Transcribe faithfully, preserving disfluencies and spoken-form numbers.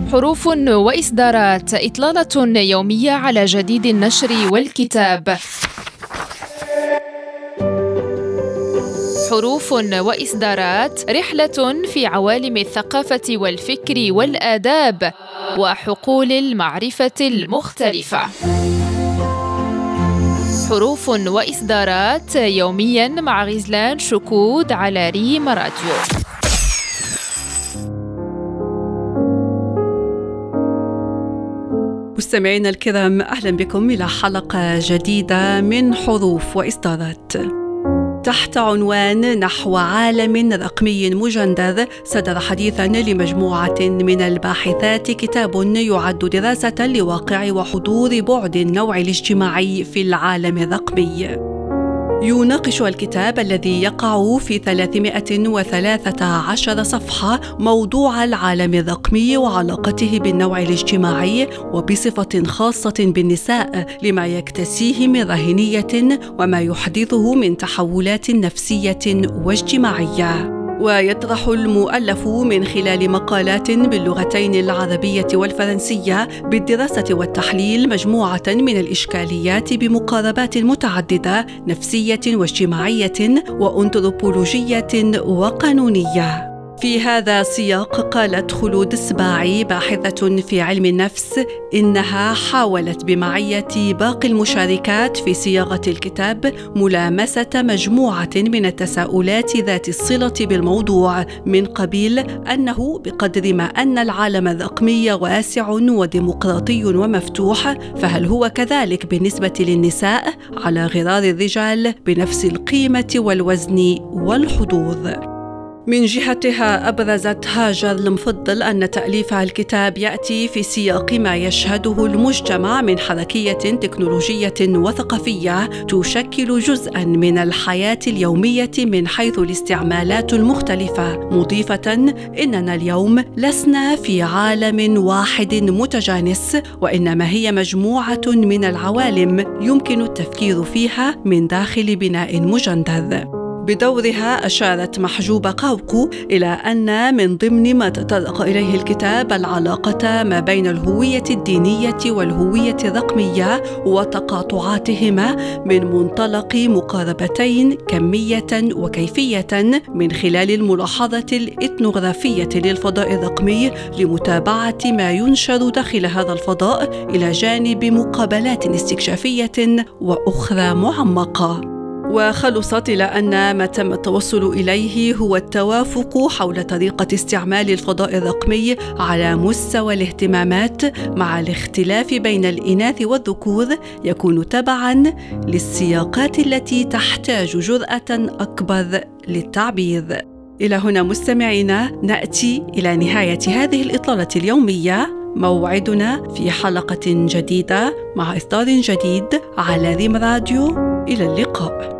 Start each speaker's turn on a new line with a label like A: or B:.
A: حروف وإصدارات، إطلالة يومية على جديد النشر والكتاب. حروف وإصدارات، رحلة في عوالم الثقافة والفكر والآداب وحقول المعرفة المختلفة. حروف وإصدارات يومياً مع غزلان شكود على ريم راديو.
B: مستمعينا الكرام، أهلا بكم إلى حلقة جديدة من حروف وإصدارات تحت عنوان نحو عالم رقمي مجندر. صدر حديثاً لمجموعة من الباحثات كتاب يعد دراسة لواقع وحضور بعد النوع الاجتماعي في العالم الرقمي. يناقش الكتاب الذي يقع في ثلاثمائة وثلاثة عشر صفحة موضوع العالم الرقمي وعلاقته بالنوع الاجتماعي، وبصفة خاصة بالنساء، لما يكتسيه من رهينية وما يحدثه من تحولات نفسية واجتماعية. ويطرح المؤلف من خلال مقالات باللغتين العربية والفرنسية بالدراسة والتحليل مجموعة من الإشكاليات بمقاربات متعددة نفسية واجتماعية وأنثروبولوجية وقانونية. في هذا السياق قالت خلود السباعي باحثة في علم النفس إنها حاولت بمعية باقي المشاركات في صياغة الكتاب ملامسة مجموعة من التساؤلات ذات الصلة بالموضوع، من قبيل أنه بقدر ما أن العالم الرقمي واسع وديمقراطي ومفتوح، فهل هو كذلك بالنسبة للنساء على غرار الرجال بنفس القيمة والوزن والحضور؟ من جهتها أبرزت هاجر المفضل أن تأليف الكتاب يأتي في سياق ما يشهده المجتمع من حركية تكنولوجية وثقافية تشكل جزءاً من الحياة اليومية من حيث الاستعمالات المختلفة، مضيفة إننا اليوم لسنا في عالم واحد متجانس، وإنما هي مجموعة من العوالم يمكن التفكير فيها من داخل بناء مجندر. بدورها أشارت محجوبة قوقو إلى أن من ضمن ما تطرق إليه الكتاب العلاقة ما بين الهوية الدينية والهوية الرقمية وتقاطعاتهما من منطلق مقاربتين كمية وكيفية من خلال الملاحظة الإثنوغرافية للفضاء الرقمي لمتابعة ما ينشر داخل هذا الفضاء، إلى جانب مقابلات استكشافية وأخرى معمقة. وخلصت إلى أن ما تم التوصل إليه هو التوافق حول طريقة استعمال الفضاء الرقمي على مستوى الاهتمامات، مع الاختلاف بين الإناث والذكور يكون تبعاً للسياقات التي تحتاج جرأة أكبر للتعبير. إلى هنا مستمعينا نأتي إلى نهاية هذه الإطلالة اليومية. موعدنا في حلقة جديدة مع إصدار جديد على ريم راديو. إلى اللقاء.